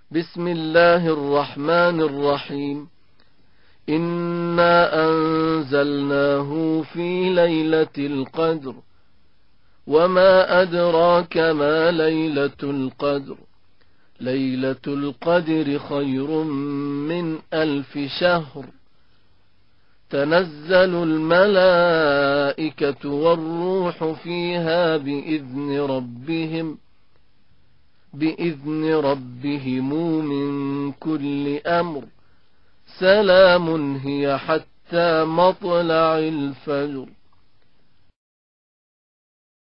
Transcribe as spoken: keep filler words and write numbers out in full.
بسم الله الرحمن الرحيم. إنا أنزلناه في ليلة القدر وما أدراك ما ليلة القدر ليلة القدر خير من ألف شهر. تنزل الملائكة والروح فيها بإذن ربهم بإذن ربهم من كل أمر. سلام هي حتى مطلع الفجر.